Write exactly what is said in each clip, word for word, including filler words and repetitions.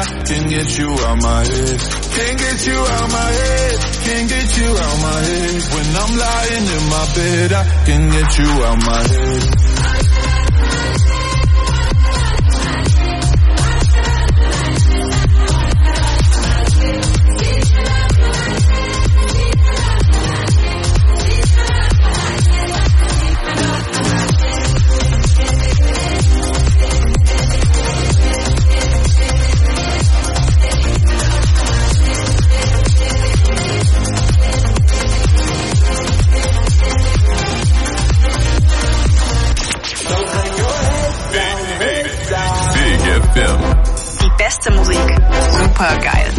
can't get you out my head. Can't get you out my head. Can't get you out my head. When I'm lying in my bed, I can't get you out my head. Die beste Musik. Super geil.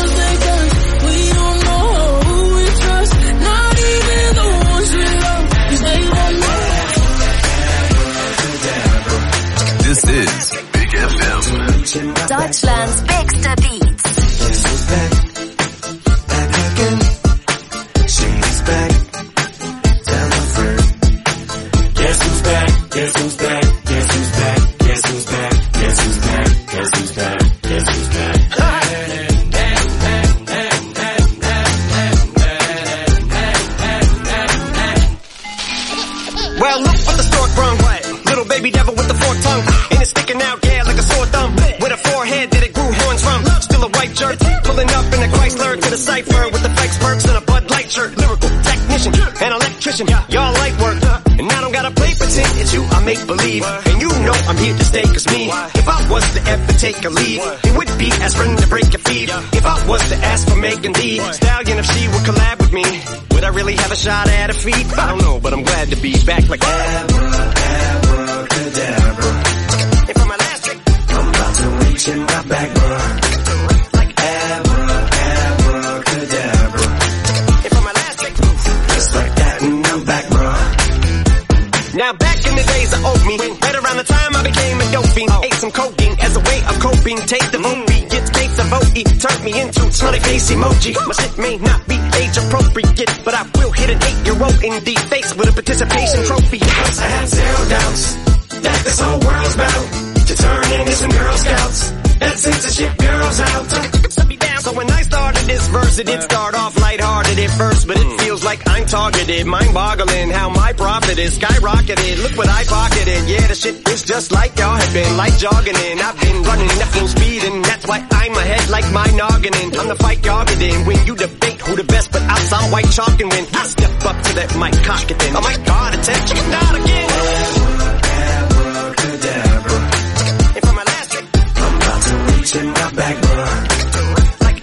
This is Big F M. Deutschlands bigste Beats. Guess who's back? Back again. She's back. Tell my friend. Guess who's back? Guess who's back? Guess who's back? Guess who's back? Guess who's back? Guess who's back? Guess who's back? Well, look what the stork brung. Little baby devil with the forked tongue. And it's sticking out, yeah, like a sore thumb. With a forehead that it grew horns from. Still a white jerk. Pulling up in a Chrysler to the cipher with the Fikes perks and a Bud Light shirt. Lyrical technician, an electrician. Y'all light work. And I don't gotta play pretend. It's you I make believe. And you know I'm here to stay, cause me, if I was to ever take a leave, it would be as friend to break your feet. If I was to ask for Megan Thee Stallion, if she would collab with me, would I really have a shot at her feet? I don't know, but I'm glad to be back like abracadabra. And for my last trick, I'm about to reach in my back, bruh. Like abracadabra. And for my last trick, just like that, and I'm back, bruh. Now back in the days of old me, right around the time I became a dope fiend, ate some cocaine as a way of coping. Take the vote beat, get gates of vote, turned me into smiley face emoji. My shit may not be age appropriate, but I will hit an eight-year-old in the face with a participation trophy. Cause I have zero doubts that this whole world's about to turn into some Girl Scouts. That censorship girls out. Set me down. So when I started this verse, it did start off lighthearted at first, but it feels like I'm targeted. Mind-boggling how my profit is skyrocketed. Look what I pocketed. Yeah, the shit is just like y'all have been, like jogging in. I've been running at full speed, and that's why I'm ahead like my noggin in. I'm the fight y'all get in. When you debate who the best, but I'm some white chalk, and when I step up to that mic, cock it then. Oh my God, attention, not again. Abracadabra. And for my last trick, I'm about to reach in my back, bruh. Like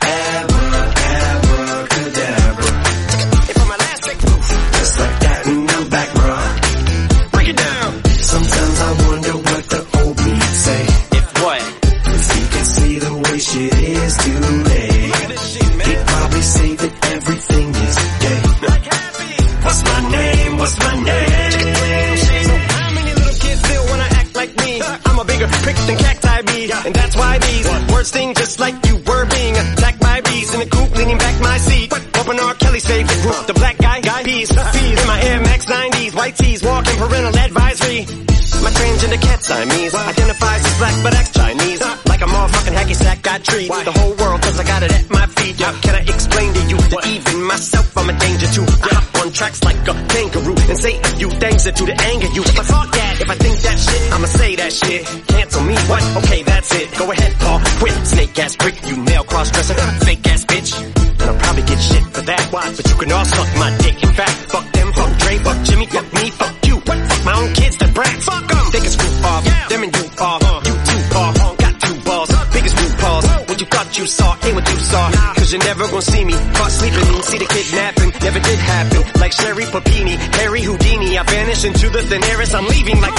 abracadabra. And for my last trick, just like that, and I'm back, bruh. Break it down. Sometimes I wonder what the old me say. If what? If he can see the way shit is today, he'd probably say that everything is gay. What's my name? What's my name? So how many little kids feel when I act like me? I'm a bigger prick than cacti be, and that's why these words sting just like you were being attacked by bees in the coop, leaning back my seat. Open R. Kelly's favorite group, the black guy, guy peas. In my Air Max nineties, white tees, walking parental advisory. My transgender cat Siamese identifies as black but acts Chinese. Like a motherfucking hacky sack, I treat the whole world cause I got it at my feet. Can I explain to you that even myself I'm a danger to? I hop on tracks like a kangaroo and say a few things that do to anger you. But fuck that, if I think that shit, I'ma say that shit. Cancel me, what? Okay, that's it. Go ahead, Paul, quit. Snake ass prick, you nail cross-dresser, fake ass bitch. And I'll probably get shit for that, why? But you can all suck my dick. In fact, fuck them, fuck Dre, fuck Jimmy, fuck me, fuck you. What? Fuck my own kids, the brats. Fuck them. They can screw off, yeah. Them and you off. Uh, you too off, uh, got two balls. Uh, biggest root balls. What you thought you saw ain't what you saw. Nah. Cause you're never gonna see me caught sleeping. See the kidnapping, never did happen. Like Sherry Papini, Harry Houdini. I vanish into the thin air as I'm leaving like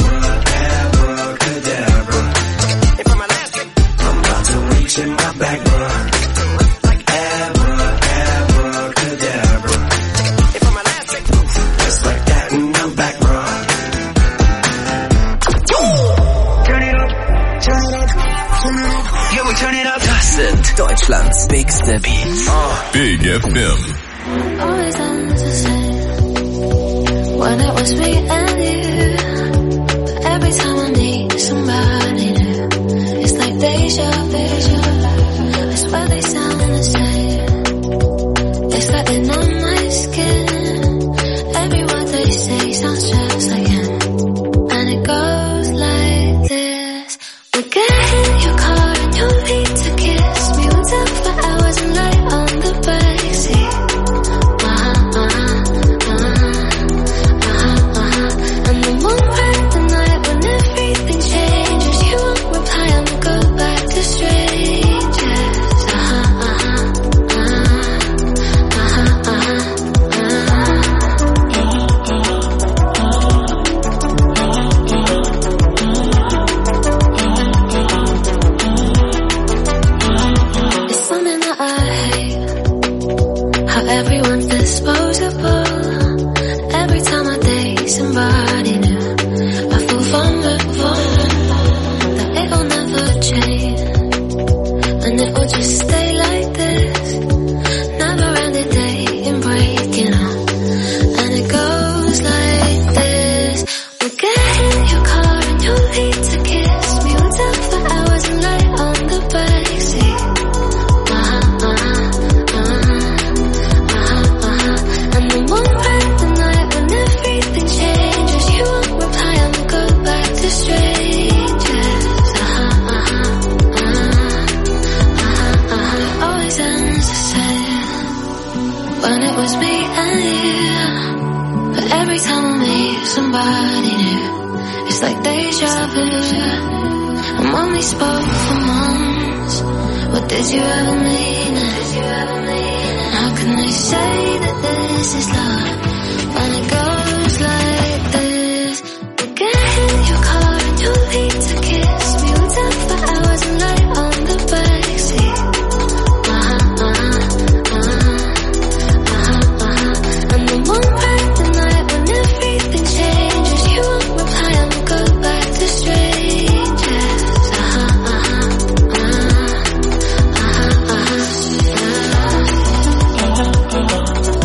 abracadabra. And for my last trick, I'm about to reach in my back, bruh. Like abracadabra. And for my last trick, just like that, and I'm back, bruh. Turn it up, turn it up, turn it up. Yeah, we turn it up. Das sind Deutschlands bigste Beats. Oh. Big F M. Always ends the same when it was me and you. But every time I need somebody new, it's like deja vu. somebody new. It's like deja vu. I'm only spoke for months. What did you ever mean it? How can they say that this is love when it goes like this? We get in your car and you need to kiss me. We'll talk for hours and lie on the backseat. Uh-huh, uh-huh, uh-huh, uh-huh, uh-huh. And the one part the night when everything changes, you won't reply and we'll go back to strangers. Uh-huh, uh-huh, uh-huh, uh-huh, uh-huh.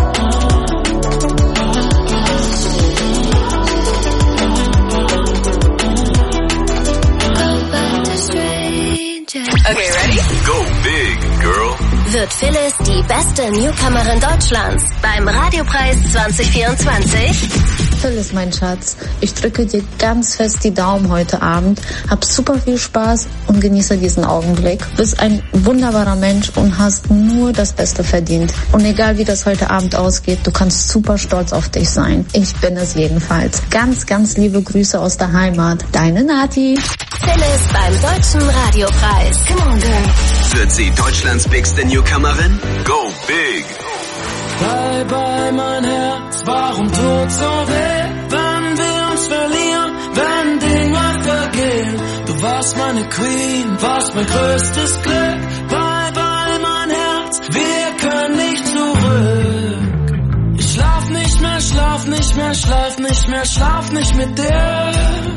Okay, ready? Go big, girl. Wird Phyllis die beste Newcomerin Deutschlands beim Radiopreis zwanzig vierundzwanzig? Phyllis, mein Schatz, ich drücke dir ganz fest die Daumen heute Abend, hab super viel Spaß und genieße diesen Augenblick. Du bist ein wunderbarer Mensch und hast nur das Beste verdient. Und egal wie das heute Abend ausgeht, du kannst super stolz auf dich sein. Ich bin es jedenfalls. Ganz, ganz liebe Grüße aus der Heimat. Deine Nati. Phyllis beim Deutschen Radiopreis. Come on, girl. Wird sie Deutschlands bigste Newcomerin? Go big. Bye, bye, mein Herz, warum tut so weh, wenn wir uns verlieren, wenn Dinge vergehen. Du warst meine Queen, warst mein größtes Glück. Bye, bye, mein Herz, wir können nicht zurück. Ich schlaf nicht mehr, schlaf nicht mehr, schlaf nicht mehr, schlaf nicht mit dir.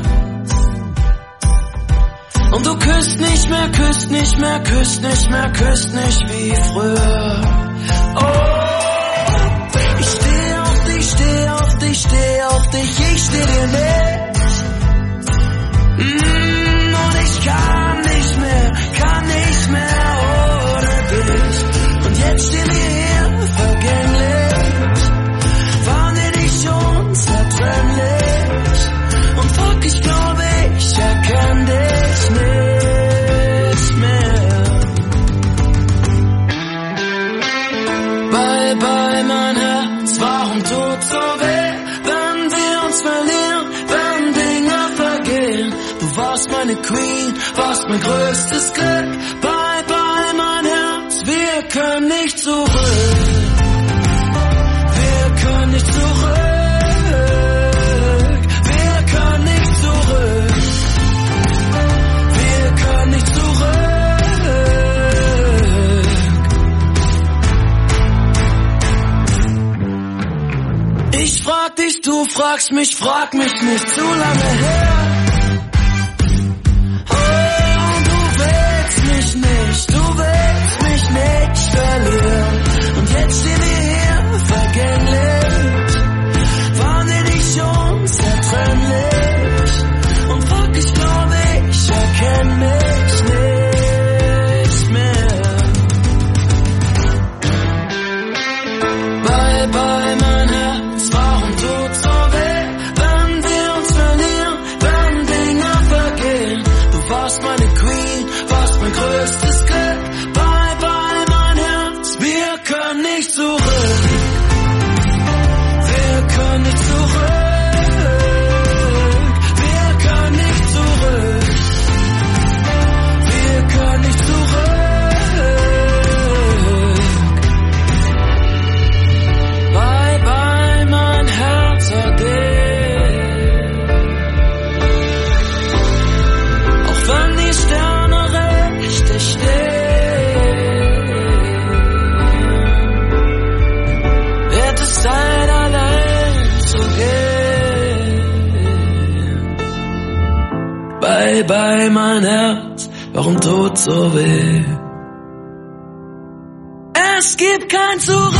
Und du küsst nicht mehr, küsst nicht mehr, küsst nicht mehr, küsst nicht wie früher. Oh. Ich steh auf dich, steh auf dich, steh auf dich, ich steh dir nicht. Mm, und ich kann nicht mehr, kann nicht mehr ohne dich. Und jetzt stehen wir hier, vergänglich, waren wir nicht unzertrennlich. Und fuck, ich glaube, ich erkenn dich nicht mehr. Bye, bye, mein Herz, warum tut so weh, wenn wir uns verlieren, wenn Dinge vergehen. Du warst meine Queen, warst mein größtes Glück. Bye, bye, mein Herz, wir können nicht zurück. Wir können nicht zurück. Wir können nicht zurück. Wir können nicht zurück. Ich frag dich, du fragst mich, frag mich nicht zu lange her. Oh, und du willst mich nicht, du willst mich nicht verlieren. Und jetzt stehen wir hier, vergänglich, waren wir nicht unzertrennlich. Und fuck, ich glaube, ich erkenn mich nicht mehr. Bye, bye, mein Herz, warum tut so weh, wenn wir uns verlieren, wenn Dinge vergehen. Du warst meine Queen, warst mein größtes Glück. Bye, bye, mein Herz, wir können nicht zurück. Wir können nicht zurück. Wir können nicht zurück. Wir können nicht zurück. Bye, bye, mein Herz ade. Auch wenn die Sterne richtig stehen, wird es Zeit, allein zu gehen. Bye, bye, mein Herz, warum tut so weh? Es gibt kein Zurück.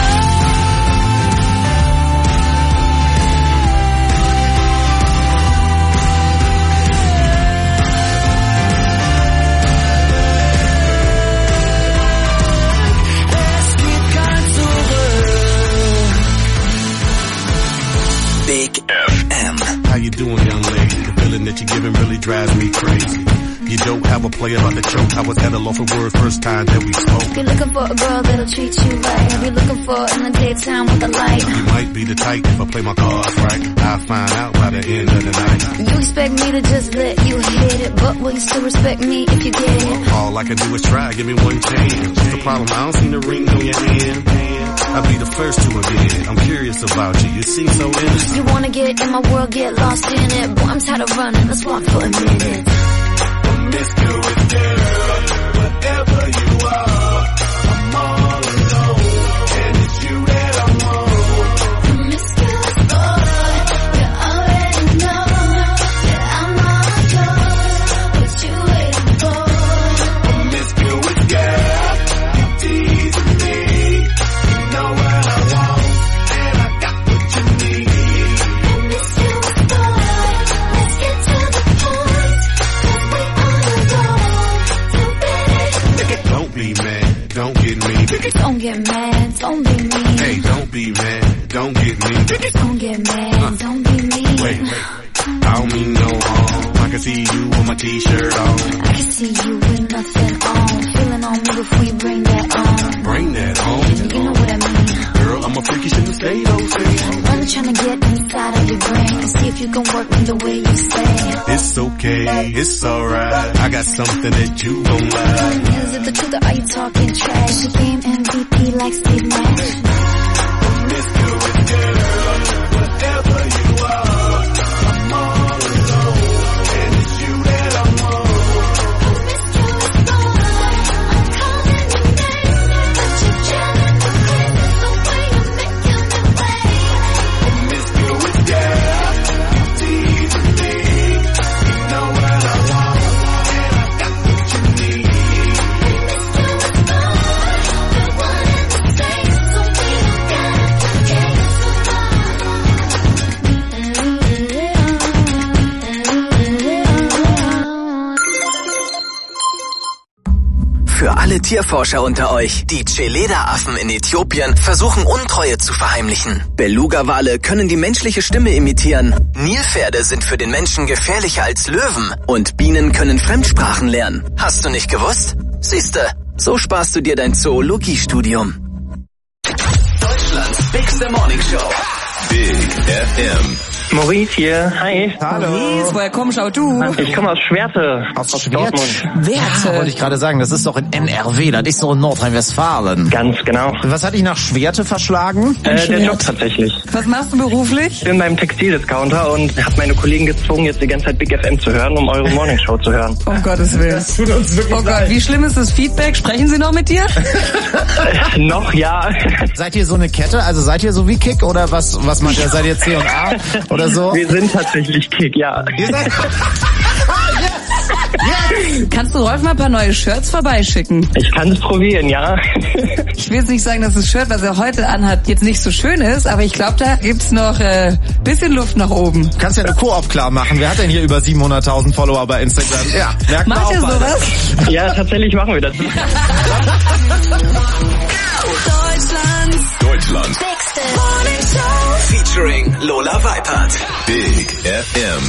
Big F M. How you doing, young lady? The feeling that you're giving really drives me crazy. You don't have a play about the choke. I was at a loss of words first time that we spoke. You're looking for a girl that'll treat you right. Have you looking for in the daytime with the light? You might be the type if I play my cards right. I'll find out by the end of the night. You expect me to just let you hit it, but will you still respect me if you get it? All I can do is try, give me one chance. What's the problem? I don't see the ring on your hand. I'll be the first to admit. I'm curious about you. You seem so innocent. You wanna get in my world, get lost in it. Boy, I'm tired of running. Let's walk for a minute. Promiscuous girl, whatever you are, I'm all alone, and it's you that I want. Promiscuous boy, you already know that I'm all yours. What you waiting for? Promiscuous girl, you teasing me. You know what I want, and I got what you need. Promiscuous boy, let's get to the point, 'cause we on the road to bed. Don't be mad, don't get me. Don't get mad, don't be mean. Hey, don't be mad, don't get me. Don't get mad, don't be mean. Wait, wait, I don't mean no harm. I can see you with my t-shirt on. I can see you with nothing on. Feeling on me before you bring that on. Bring that on. You know what I mean. Girl, I'm a freaky shit to stay those things. I'm trying to get inside of your brain and see if you can work me the way you say. It's okay, it's alright. I got something that you don't like. Is it the truth or are you talking trash? You game M V P like Steve Nash. Promiscuous girl, whatever you are, I'm all alone, and it's you that I want. Promiscuous boy, I'm calling your name, but you're jamming the places the way you're making me wait. Promiscuous girl, you teasing me. You know what I want, and I got what you need. Promiscuous boy, we're one and the same, so we don't gotta get Für alle Tierforscher unter euch, die Cheleda-Affen in Äthiopien versuchen Untreue zu verheimlichen. Beluga-Wale können die menschliche Stimme imitieren. Nilpferde sind für den Menschen gefährlicher als Löwen. Und Bienen können Fremdsprachen lernen. Hast du nicht gewusst? Siehste, so sparst du dir dein Zoologiestudium. Deutschlands Bigste Morning Show. Big F M. Maurice hier, hi. Hallo. Maurice, woher kommst auch du? Ich komme aus Schwerte. Aus, aus Schwerte? Werte? Ja, wollte ich gerade sagen, das ist doch in N R W, das ist so in Nordrhein-Westfalen. Ganz genau. Was hat dich nach Schwerte verschlagen? Äh, der Job tatsächlich. Was machst du beruflich? Ich bin beim Textildiscounter und habe meine Kollegen gezwungen, jetzt die ganze Zeit Big F M zu hören, um eure Morningshow zu hören. Um Gottes Willen. Das tut uns wirklich leid. Oh Gott, wie schlimm ist das Feedback? Sprechen Sie noch mit dir? äh, noch, ja. Seid ihr so eine Kette? Also seid ihr so wie Kick oder was, was macht ihr? Seid ihr C und A oder so? Wir sind tatsächlich Kick, ja. Ihr seid... yes. Yes. Kannst du Rolf mal ein paar neue Shirts vorbeischicken? Ich kann es probieren, ja. Ich will jetzt nicht sagen, dass das Shirt, was er heute anhat, jetzt nicht so schön ist, aber ich glaube, da gibt's noch äh, bisschen Luft nach oben. Du kannst ja eine Koop klar machen. Wer hat denn hier über siebenhunderttausend Follower bei Instagram? Ja, merkt man auch. Macht ihr sowas? Ja, tatsächlich machen wir das. Deutschland. Deutschland. Bigste Morning Show. Featuring Lola Weipert. Big F M.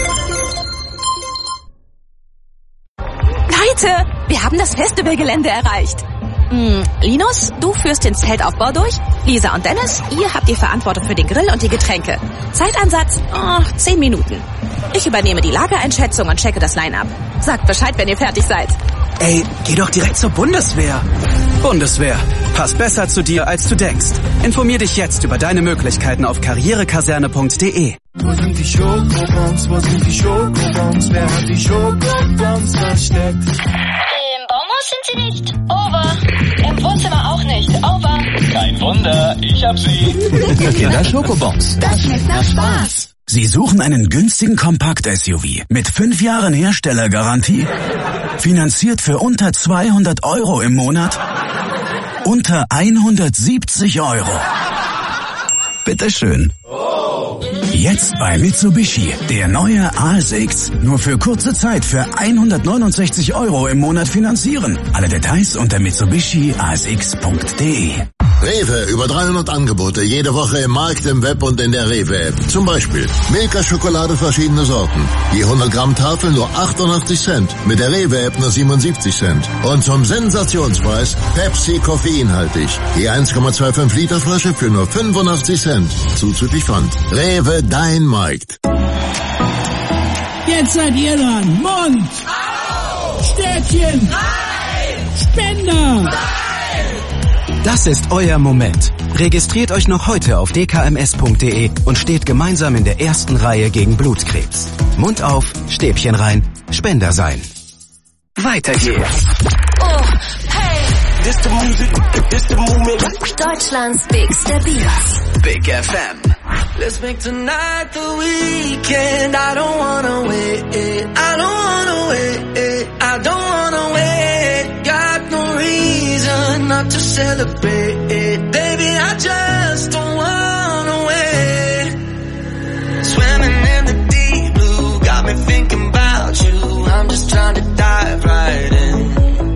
Leute, wir haben das Festivalgelände erreicht. Hm, Linus, du führst den Zeltaufbau durch. Lisa und Dennis, ihr habt die Verantwortung für den Grill und die Getränke. Zeitansatz, oh, zehn Minuten. Ich übernehme die Lagereinschätzung und checke das Line-Up. Sagt Bescheid, wenn ihr fertig seid. Ey, geh doch direkt zur Bundeswehr. Bundeswehr, passt besser zu dir, als du denkst. Informier dich jetzt über deine Möglichkeiten auf karrierekaserne punkt de. Wo sind die Schokobons, wo sind die Schokobons, wer hat die Schokobons versteckt? Im Baumhaus sind sie nicht, over. Im Wohnzimmer auch nicht, over. Kein Wunder, ich hab sie. Kinder Schokobons. Das schmeckt nach Spaß. Sie suchen einen günstigen Kompakt-S U V mit fünf Jahren Herstellergarantie? Finanziert für unter zweihundert Euro im Monat? Unter hundertsiebzig Euro. Bitteschön. Jetzt bei Mitsubishi. Der neue A S X. Nur für kurze Zeit für hundertneunundsechzig Euro im Monat finanzieren. Alle Details unter mitsubishi a s x punkt de. Rewe, über dreihundert Angebote, jede Woche im Markt, im Web und in der Rewe-App. Zum Beispiel Milka-Schokolade verschiedene Sorten. Die hundert Gramm Tafel nur achtundachtzig Cent, mit der Rewe-App nur siebenundsiebzig Cent. Und zum Sensationspreis Pepsi koffeinhaltig. Die eins Komma fünfundzwanzig Liter Flasche für nur fünfundachtzig Cent. Zuzüglich Pfand. Rewe, dein Markt. Jetzt seid ihr dran. Mund. Au. Stäbchen. Nein. Spender. Nein. Das ist euer Moment. Registriert euch noch heute auf d k m s punkt d e und steht gemeinsam in der ersten Reihe gegen Blutkrebs. Mund auf, Stäbchen rein, Spender sein. Weiter geht's. Oh, hey. This the music, this the movement. Deutschlands bigster Beats. Big F M. Let's make tonight the weekend. I don't wanna wait. I don't wanna wait. I don't wanna wait. Got no reason not to celebrate. Baby, I just don't wanna wait. Swimming in the deep blue, got me thinking about you. I'm just trying to dive right in.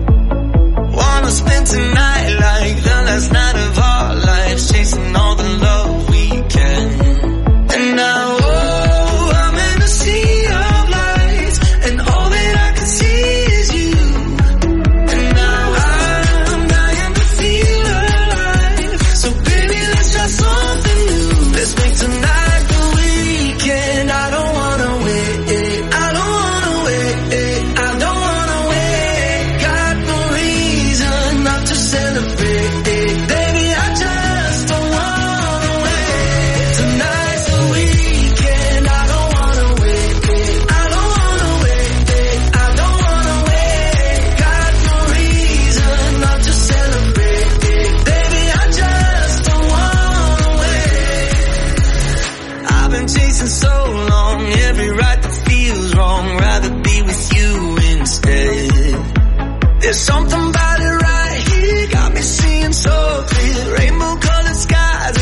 Wanna spend tonight like the last night of our lives, chasing all the love we can. And now, oh, I'm in a sea of lights, and all that I can see is you. And now I'm dying to feel alive. So baby, let's try something new. Let's make tonight the weekend. I don't wanna wait. I don't wanna wait. I don't wanna wait. Got no reason not to celebrate. Baby, I just don't wanna wait. Tonight's the weekend. I don't wanna wait. I don't wanna wait. I don't wanna wait. Got no reason not to celebrate. Baby, I just don't wanna wait. I've been chasing so long, every right that feels wrong. Rather be with you instead. There's something about it right here, got me seeing so clear. Rainbow colored skies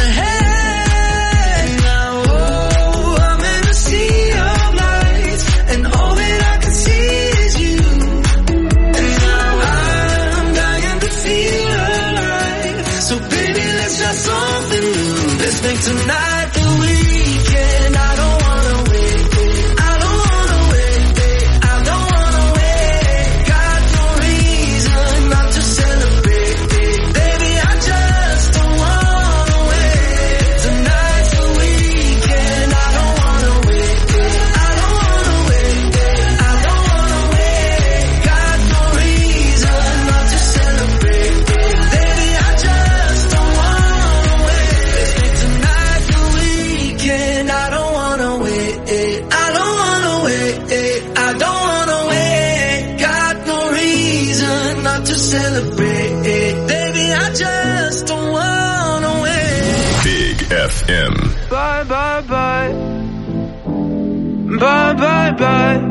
ahead. Now, oh, I'm in a sea of lights, and all that I can see is you. And now I'm dying to feel alive. So baby, let's try something new. Let's make tonight the weekend. I don't wanna wait. I don't wanna wait. I don't wanna wait. Got no reason not to celebrate. Baby, I just don't wanna wait. Tonight's the weekend. I don't wanna wait. I don't wanna wait. I don't wanna wait. Got no reason not to celebrate. Baby, I just don't wanna wait. Let's make tonight the weekend. I don't wanna wait. I don't wanna wait. I don't wanna wait. Got no reason not to celebrate. Baby, I just don't wanna wait. Big F M. Bye, bye, bye. Bye, bye, bye.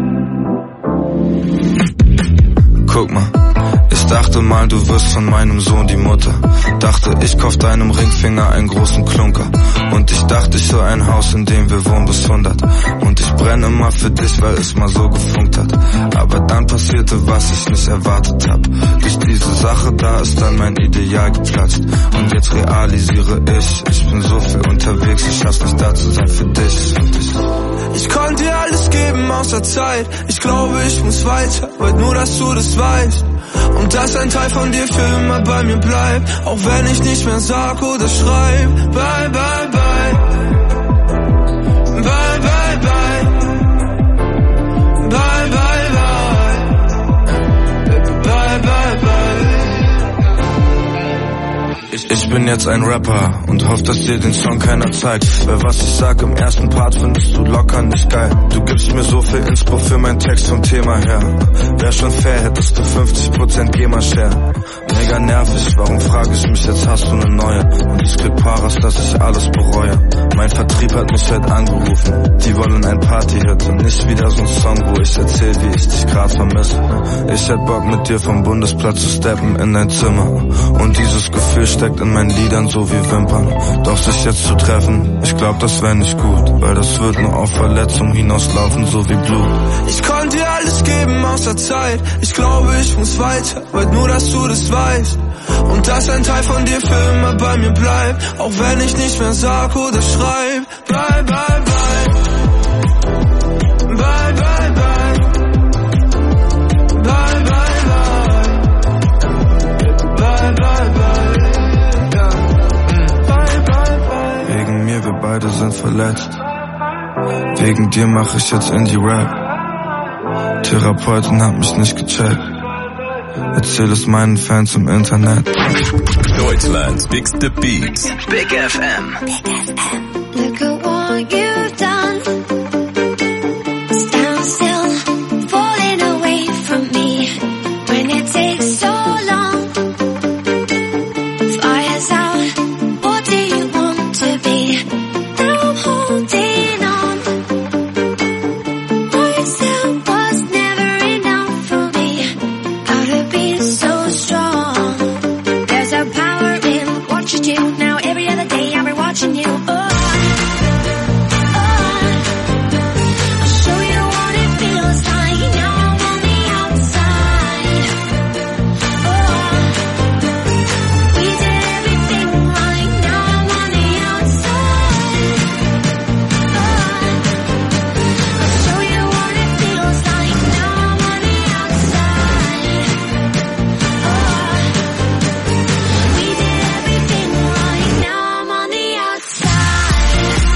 Guck mal, ich dachte mal, du wirst von meinem Sohn die Mutter. Dachte, ich kauf deinem Ringfinger einen großen Klunker. Und ich dachte, ich soll ein Haus, in dem wir wohnen bis hundert. Und ich brenne immer für dich, weil es mal so gefunkt hat. Aber dann passierte, was ich nicht erwartet hab. Durch diese Sache da ist dann mein Ideal geplatzt. Und jetzt realisiere ich, ich bin so viel unterwegs, ich schaff's nicht da zu sein für dich. Und ich, ich konnte dir alles geben außer Zeit. Ich glaube, ich muss weiter, weil nur, dass du das weißt. Und dass ein Teil von dir für immer bei mir bleibt. Auch wenn ich nicht mehr sag oder schreib. Bye, bye, bye. Bye, bye, bye. Bye, bye, bye. Bye, bye, bye. Ich, ich bin jetzt ein Rapper und hoff, dass dir den Song keiner zeigt. Weil was ich sag im ersten Part findest du locker nicht geil. Du gibst mir so viel Inspo für meinen Text vom Thema her. Wär schon fair, hättest du fünfzig Prozent GEMA-Share. Mega nervig, warum frag ich mich jetzt, hast du ne neue? Und ich krieg Paras, dass ich alles bereue. Mein Vertrieb hat mich heute angerufen. Die wollen ein Party-Hit und nicht wieder so ein Song, wo ich erzähl, wie ich dich grad vermisse. Ich hätt Bock mit dir vom Bundesplatz zu steppen in dein Zimmer. Und dieses Gefühl steckt steckt in meinen Liedern so wie Wimpern. Doch sich jetzt zu treffen, ich glaub, das wär nicht gut, weil das wird nur auf Verletzung hinauslaufen, so wie Blut. Ich konnte dir alles geben außer Zeit. Ich glaube, ich muss weiter, wollt nur, dass du das weißt. Und dass ein Teil von dir für immer bei mir bleibt, auch wenn ich nicht mehr sag oder schreib. Bye, bye, bye. Bye, bye, bye. Bye, bye, bye. Bye, bye, bye. Ja. Bye, bye, bye. Wegen mir, wir beide sind verletzt. Wegen dir mach ich jetzt Indie-Rap. Therapeutin hat mich nicht gecheckt. Erzähl es meinen Fans im Internet. Deutschlands biggste Beats. Big F M. Big F M. Look at what you've done. Stand still, falling away from me. When it takes so long. Fire's out, what do you want to be? Now I'm holding on. Myself was never enough for me. Gotta be so strong. There's a power in what you do. Now every other day I'll be watching you. Oh, oh. I'll show you what it feels like. Now I'm on the outside. Oh, we did everything right. Now I'm on the outside. Oh, I'll show you what it feels like. Now I'm on the outside. Oh, we did everything right. Now I'm on the outside.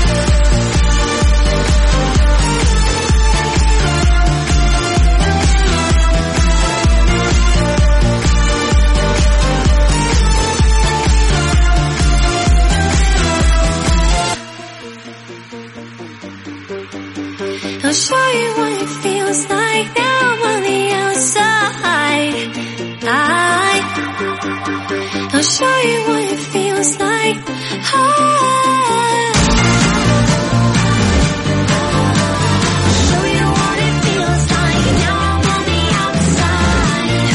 I'll show you what it feels like. Now I'm on the outside. I, I'll show you what it feels like. I, I'll show you what it feels like. Now I'm on the outside.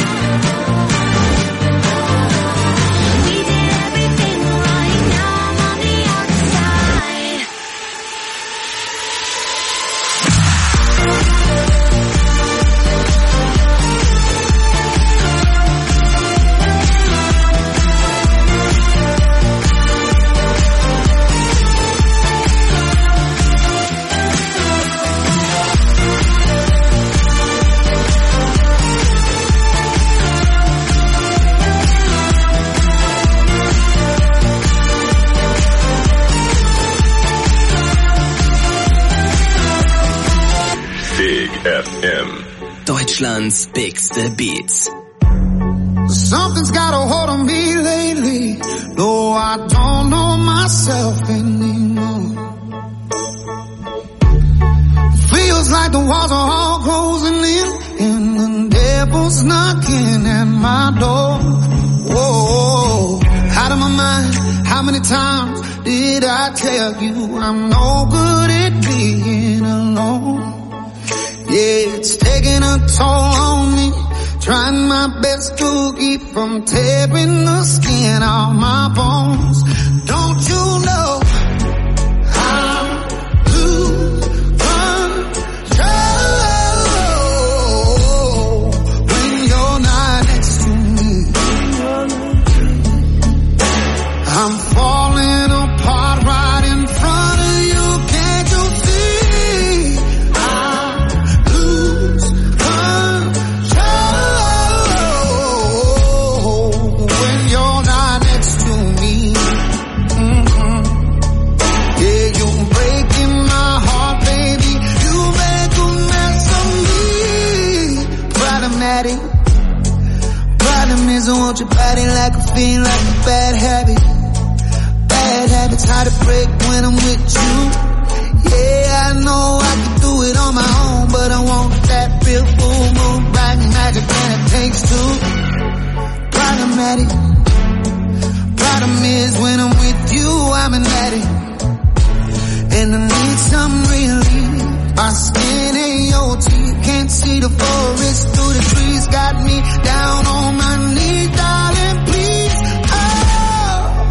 We did everything right. Now I'm on the outside. Big F M. Deutschlands bigste Beats. Something's got a hold on me lately, though I don't know myself anymore. Feels like the walls are all closing in, and the devil's knocking at my door. Whoa, out of my mind, how many times did I tell you I'm no good at being alone? Yeah, it's taking a toll on me, trying my best to keep from tearing the skin off my bones. Don't you know I'm lose control when you're not next to me? I'm falling apart right in front of you. Can't you see? I lose control when you're not next to me. Mm-hmm. Yeah, you're breaking my heart, baby. You make a mess of me. Problematic. Problem is I want your body like a fiend, like a bad habit. Bad habits hard to break when I'm with you. Yeah, I know I can do it on my own, but I want that real full moon, bright magic, and it takes two. Problematic. Problem is when I'm with you, I'm an addict, and I need some relief. My skin ain't your teeth, can't see the forest through the trees. Got me down on my knees, darling, please. Oh,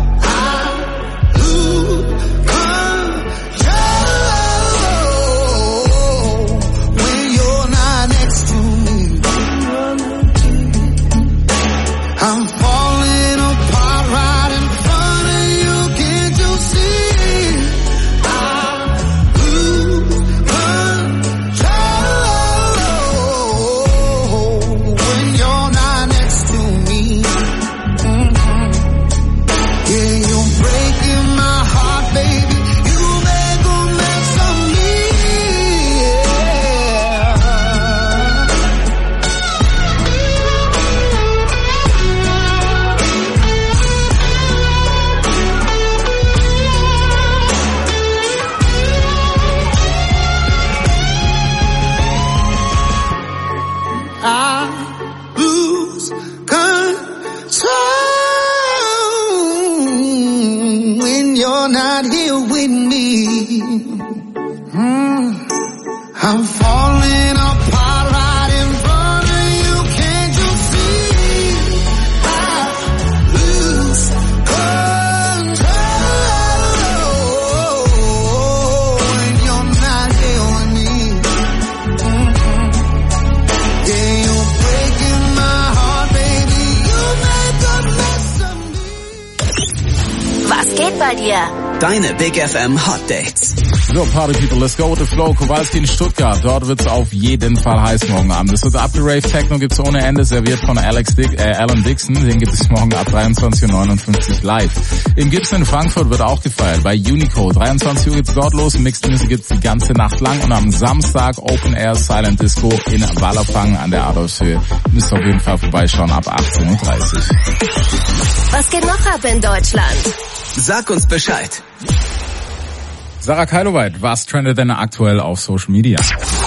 geht bei dir? Deine Big F M Hot Dates. So, Party People, let's go with the flow. Kowalski in Stuttgart. Dort wird's auf jeden Fall heiß morgen Abend. Es wird abgeraved. Techno gibt's ohne Ende, serviert von Alex Dick, äh, Alan Dixon. Den gibt es morgen ab dreiundzwanzig Uhr neunundfünfzig live. Im Gibson in Frankfurt wird auch gefeiert. Bei Unico. dreiundzwanzig Uhr geht's dort los. Mixed Music gibt's die ganze Nacht lang. Und am Samstag Open Air Silent Disco in Wallerfangen an der Adolfshöhe. Müsst auf jeden Fall vorbeischauen ab achtzehn Uhr dreißig. Was geht noch ab in Deutschland? Sag uns Bescheid. Sarah Keiloweit, was trendet denn aktuell auf Social Media?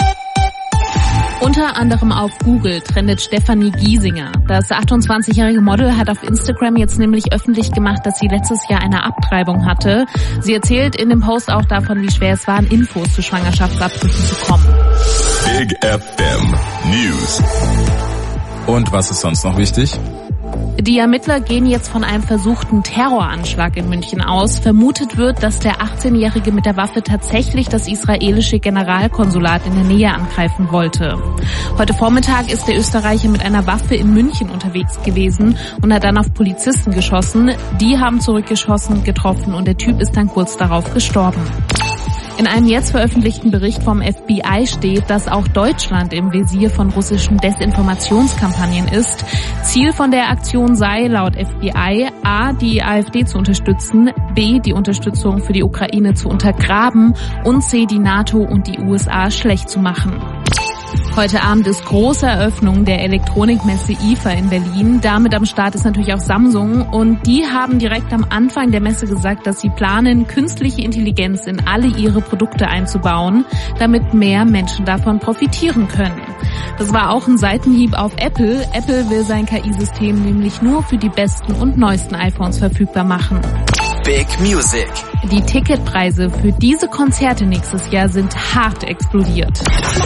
Unter anderem auf Google trendet Stefanie Giesinger. Das achtundzwanzigjährige Model hat auf Instagram jetzt nämlich öffentlich gemacht, dass sie letztes Jahr eine Abtreibung hatte. Sie erzählt in dem Post auch davon, wie schwer es war, an Infos zu Schwangerschaftsabbrüchen zu kommen. Big F M News. Und was ist sonst noch wichtig? Die Ermittler gehen jetzt von einem versuchten Terroranschlag in München aus. Vermutet wird, dass der achtzehnjährige mit der Waffe tatsächlich das israelische Generalkonsulat in der Nähe angreifen wollte. Heute Vormittag ist der Österreicher mit einer Waffe in München unterwegs gewesen und hat dann auf Polizisten geschossen. Die haben zurückgeschossen, getroffen und der Typ ist dann kurz darauf gestorben. In einem jetzt veröffentlichten Bericht vom F B I steht, dass auch Deutschland im Visier von russischen Desinformationskampagnen ist. Ziel von der Aktion sei laut F B I A, die AfD zu unterstützen, B, die Unterstützung für die Ukraine zu untergraben und C, die NATO und die U S A schlecht zu machen. Heute Abend ist große Eröffnung der Elektronikmesse I F A in Berlin. Damit am Start ist natürlich auch Samsung und die haben direkt am Anfang der Messe gesagt, dass sie planen, künstliche Intelligenz in alle ihre Produkte einzubauen, damit mehr Menschen davon profitieren können. Das war auch ein Seitenhieb auf Apple. Apple will sein K I-System nämlich nur für die besten und neuesten iPhones verfügbar machen. Big Music. Die Ticketpreise für diese Konzerte nächstes Jahr sind hart explodiert.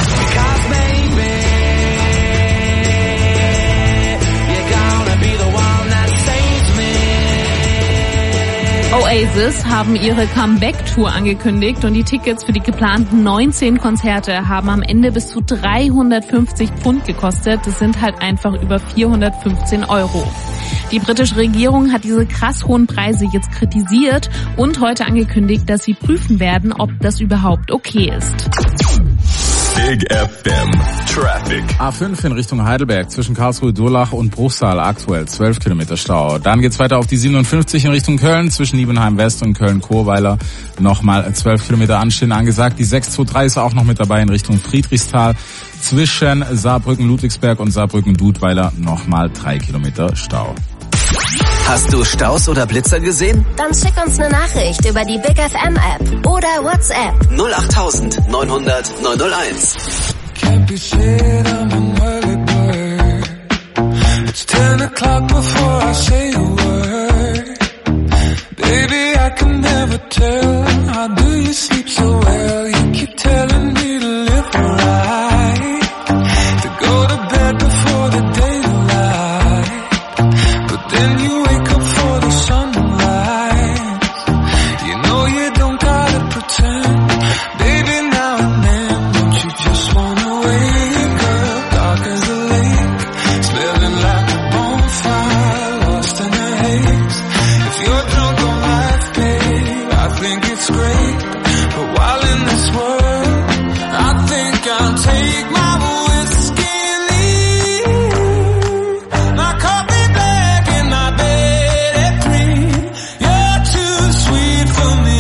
Oasis haben ihre Comeback-Tour angekündigt und die Tickets für die geplanten neunzehn Konzerte haben am Ende bis zu dreihundertfünfzig Pfund gekostet. Das sind halt einfach über vierhundertfünfzehn Euro. Die britische Regierung hat diese krass hohen Preise jetzt kritisiert und heute angekündigt, dass sie prüfen werden, ob das überhaupt okay ist. Big F M Traffic. A fünf in Richtung Heidelberg zwischen Karlsruhe-Durlach und Bruchsal aktuell zwölf Kilometer Stau. Dann geht's weiter auf die siebenundfünfzig in Richtung Köln zwischen Niebenheim West und Köln-Chorweiler. Nochmal zwölf Kilometer Anstehen angesagt. Die sechs zwei drei ist auch noch mit dabei in Richtung Friedrichsthal. Zwischen Saarbrücken-Ludwigsberg und Saarbrücken-Dudweiler nochmal drei Kilometer Stau. Hast du Staus oder Blitzer gesehen? Dann schick uns eine Nachricht über die Big F M App oder WhatsApp. null acht neun null null neun null eins. Can't be shit, I'm an early bird. It's ten o'clock before I say a word. Baby, I can never tell. How do you sleep so well? You keep telling me to live right, to go to bed before the daylight. But then you wake up for the sunrise. You know you don't gotta pretend. Baby, now and then, don't you just wanna wake up dark as a lake, smelling like a bonfire, lost in a haze. If you're drunk on life, babe, I think it's great. But while in this world, I think I'll take my whiskey and leave. My coffee black and my bed at green. You're too sweet for me.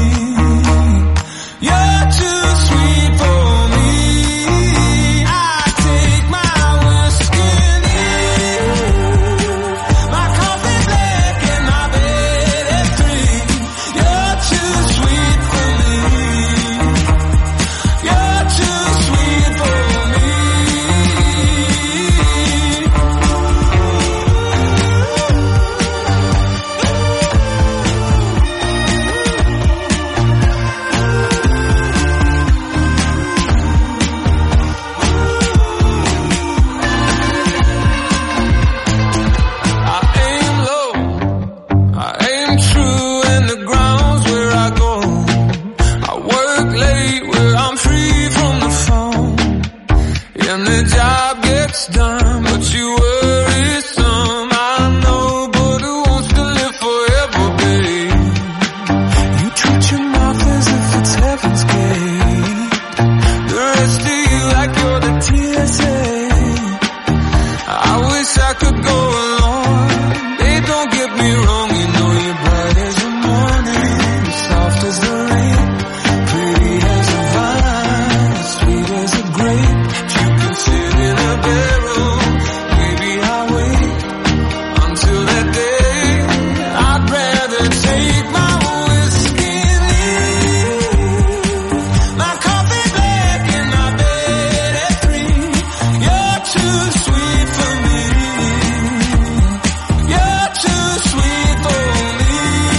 You're too sweet for me. I take my whiskey and leave. My coffee black and my bed at three. You're too sweet me wrong, you know you're bright as the morning, soft as the rain, pretty as a vine, sweet as a grape. You can sit in a barrel, maybe I'll wait until that day. I'd rather take my whiskey and leave my coffee black in my bed at three. You're too sweet for me. You're too sweet for me.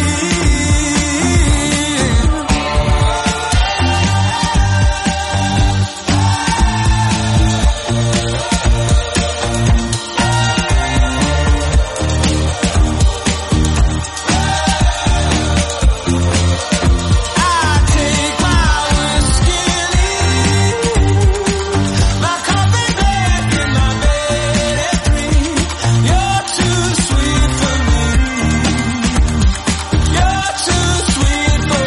I take my whiskey and leave my coffee black in my bed at three. You're too sweet for me. You're too sweet for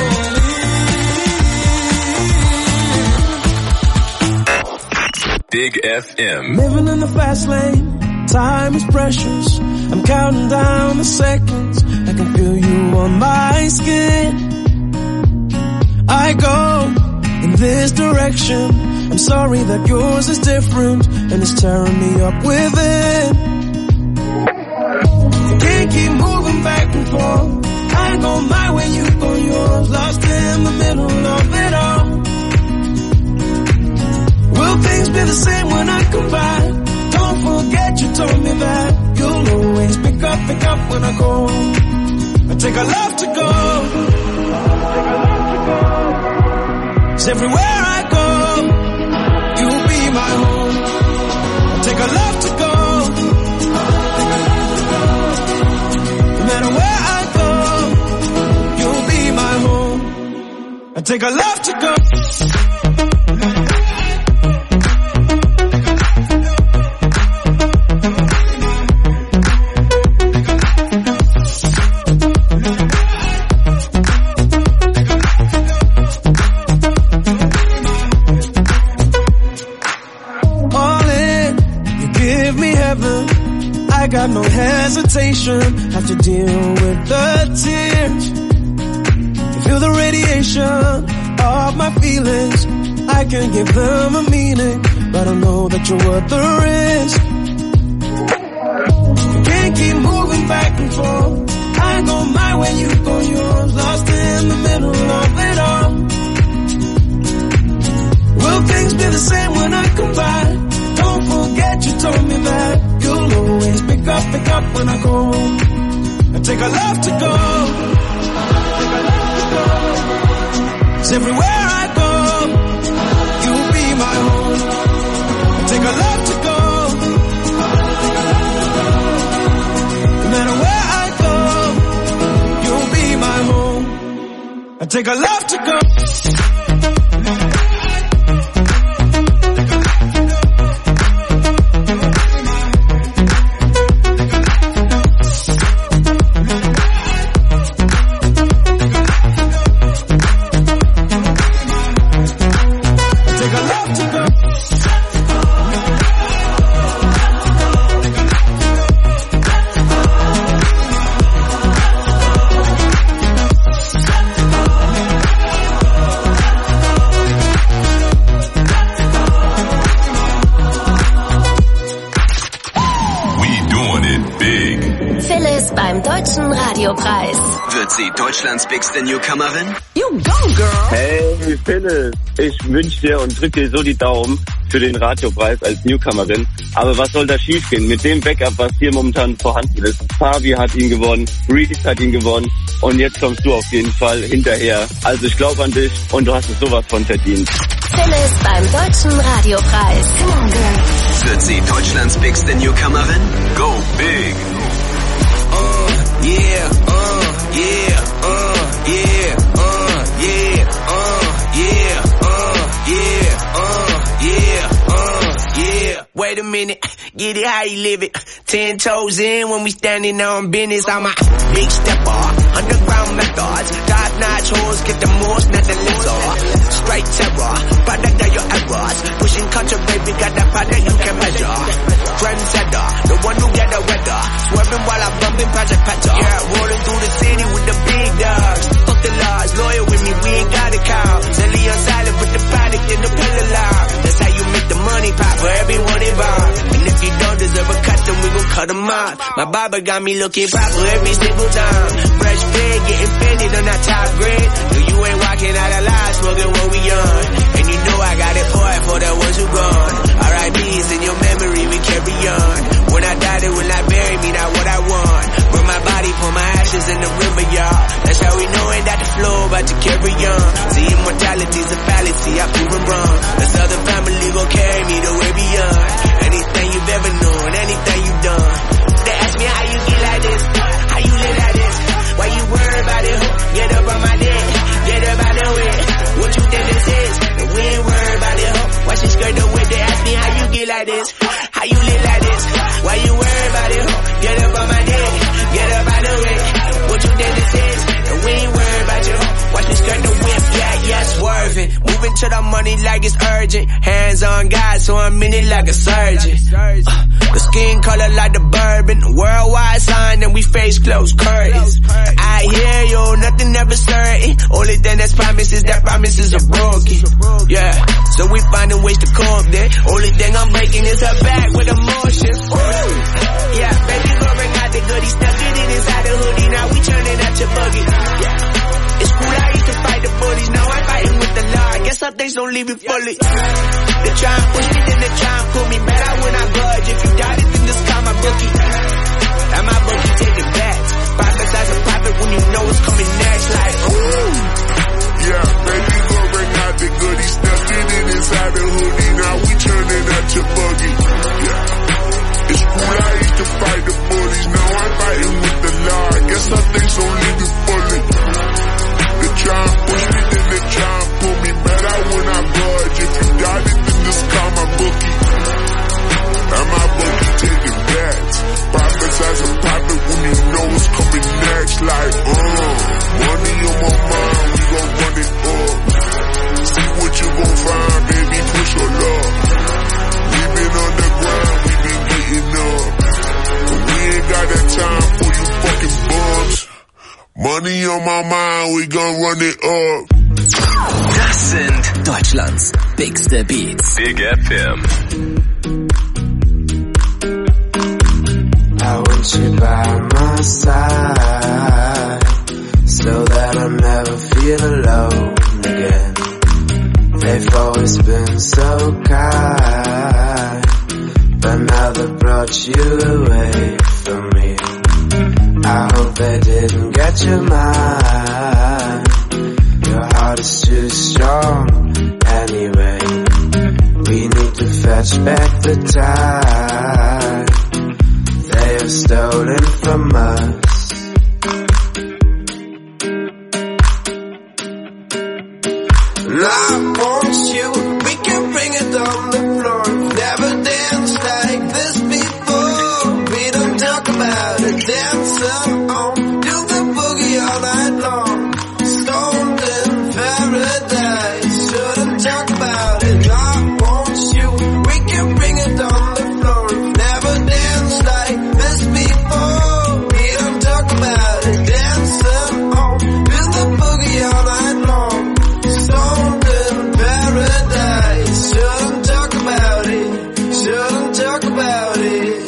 me. Big F M. Living in the fast lane, time is precious. I'm counting down the seconds. I can feel you on my skin. I go in this direction. I'm sorry that yours is different and it's tearing me up within. Can't keep moving back and forth. I go my way, you go yours. Lost in the middle of it all. Will things be the same when I come back? Don't forget you told me that you'll always pick up, pick up when I go. I take a love to go. Cause everywhere I go, you'll be my home. I take a love to go. No matter where I go, you'll be my home. I take a love to go. All in, you give me heaven. I got no hesitation. Have to deal with the tears. You feel the radiation of my feelings. I can give them a meaning, but I know that you're worth the risk. You can't keep moving back and forth. I go my way, you go yours. Lost in the middle of it all. Will things be the same when I come back? Don't forget you told me that you'll always pick up, pick up when I go. I take a love to go. Cause everywhere I go, you'll be my home. I take a love to go. No matter where I go, you'll be my home. I take a love to go. Beim Deutschen Radiopreis. Wird sie Deutschlands bigste Newcomerin? You go, girl! Hey, Phyllis, ich wünsche dir und drück dir so die Daumen für den Radiopreis als Newcomerin. Aber was soll da schiefgehen mit dem Backup, was hier momentan vorhanden ist? Fabi hat ihn gewonnen, Reese hat ihn gewonnen und jetzt kommst du auf jeden Fall hinterher. Also ich glaube an dich und du hast es sowas von verdient. Phyllis beim Deutschen Radiopreis. Come on, girl. Wird sie Deutschlands bigste Newcomerin? Go big! Uh, yeah, uh, yeah, uh, yeah, uh, yeah, uh, yeah, uh, yeah, uh, yeah, uh, yeah. Wait a minute, get it how you live it. Ten toes in when we standing on business. I'm a big stepper, underground methods. Top-notch hoes, get the most, not the lesser. Straight terror, product of your errors. Pushing culture, baby, got that product you can measure. Trendsetter, the one who get the weather. Swerving while I'm bumping Project Petter. Yeah, of the month. My barber got me looking proper every single time. Fresh pig, getting fitted on that top grade. No, you ain't walking out of line, smoking what we on. And you know I got it for it for the ones who gone. R I P's in your memory, we carry on. When I die, they will not bury me, not what I want. Burn my body, pour my ashes in the river, y'all. That's how we know it, that the flow about to carry on. See, immortality's a fallacy, I prove it wrong. The Southern family gon' carry me the way beyond. Anything you've ever known, anything you've done. They ask me how you get like this, how you live like this. Why you worry about it? Get up on my dick, get up out the way. What you think this is? And we ain't worried about it, ho. Why she skirt the way? They ask me how you get like this, how you live like this. Why you worry about it, ho? Get up on my dick, get up out the way. What you think this is? And we ain't worried about you, ho. Watch me skirt the whip, yeah, yeah, swerving. Moving to the money like it's urgent. Hands on God, so I'm in it like a surgeon. Uh, the skin color like the bourbon. Worldwide sign and we face close curtains. I hear you, nothing ever certain. Only thing that's promised is that promises are broken. Yeah, so we finding ways to cope there. Only thing I'm breaking is her back with emotions. Ooh. Yeah, baby, go bring out the goodies. Stuck it in inside the hoodie. Now we turning out your buggy. Yeah. It's cool, I used to fight the bullies. Now I'm fighting with the law. I guess some things don't leave you fully. They try and push me, then they try and pull me. Better when I budge. If you doubt it, then just call my bookie. And my bookie taking backs. Profit size of profit when you know it's coming next. Like, ooh. Yeah, baby, go bring out the goodies. Stuffed it in inside the hoodie. Now we turning out your buggy. Yeah. It's cool, I used to fight the bullies. Now I'm fighting with the law. I guess some things don't leave you fully. They try and push me, then they try and pull me. Better when I budge. If you doubt it, then just call my bookie. And my bookie taking backs. Profit size of profit when you know it's coming next. Like, uh, money on my mind, we gon' run it up. See what you gon' find, baby, push your luck. We been on the grind, we been getting up. But we ain't got that time for you fucking bums. Money on my mind, we gon' run it up. Das sind Deutschlands bigste Beats. Big F M. I want you by my side, so that I never feel alone again. They've always been so kind, but now they brought you away from me. I hope they didn't get your mind. Your heart is too strong anyway. We need to fetch back the time they have stolen from us. And I want you, we can bring it on the floor. Never danced like this before. We don't talk about it, dancing on, do the boogie all night long. Stoned in paradise, shouldn't talk about it. I want you, we can bring it on the floor. Never danced like this before. We don't talk about it, dancing on, do the boogie all night long. Stoned in paradise, shouldn't talk about it, shouldn't talk about it.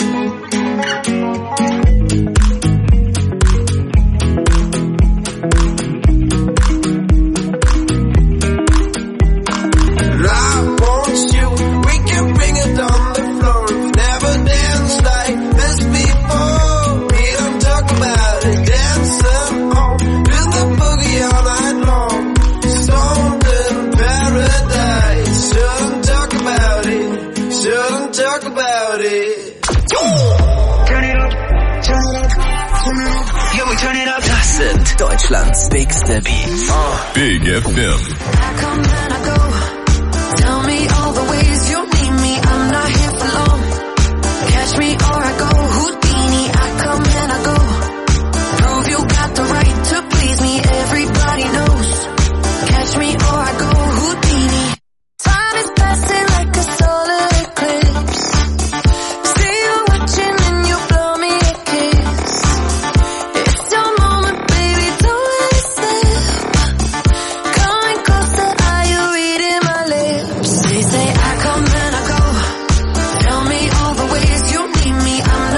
I want you, we can bring it on the floor. Never danced like this before. We don't talk about it, dancing on, do the boogie all night long. Stoned in paradise, shouldn't talk about it, shouldn't talk about it. Turn it up, turn it up, turn it up. Yeah, we turn it up. Das sind Deutschlands bigste Beats. Big F M. I come and I go. Tell me all the ways you need me. I'm not here for long. Catch me or I go. Houdini. I come and I go. Prove you got the right to please me. Everybody knows. Catch me or I go. Houdini. Time is passing like a solar eclipse. See you watching and you blow me a kiss. It's your moment, baby, don't let it slip. Coming closer, are you reading my lips? They say I come and I go. Tell me all the ways you need me. I'm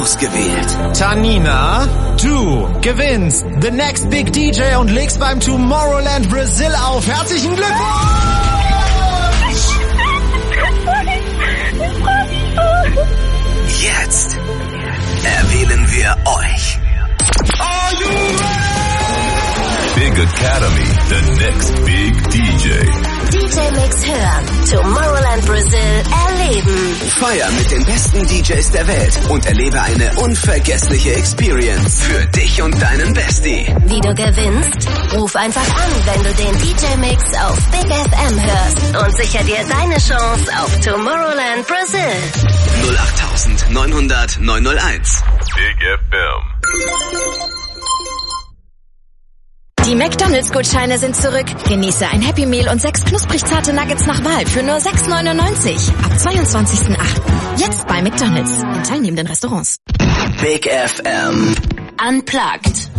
ausgewählt. Tanina, du gewinnst The Next Big D J und legst beim Tomorrowland Brazil auf. Herzlichen Glückwunsch! Jetzt erwählen wir euch. Are you ready? Big Academy, the next big D J. D J Mix hören, Tomorrowland Brazil erleben. Feier mit den besten D Js der Welt und erlebe eine unvergessliche Experience für dich und deinen Bestie. Wie du gewinnst? Ruf einfach an, wenn du den D J Mix auf Big F M hörst und sicher dir deine Chance auf Tomorrowland Brazil. null acht neun null null neun null eins. Big F M. Die McDonalds-Gutscheine sind zurück. Genieße ein Happy Meal und sechs knusprig zarte Nuggets nach Wahl für nur sechs neunundneunzig. Ab zweiundzwanzigsten achten Jetzt bei McDonalds. In teilnehmenden Restaurants. Big F M. Unplugged.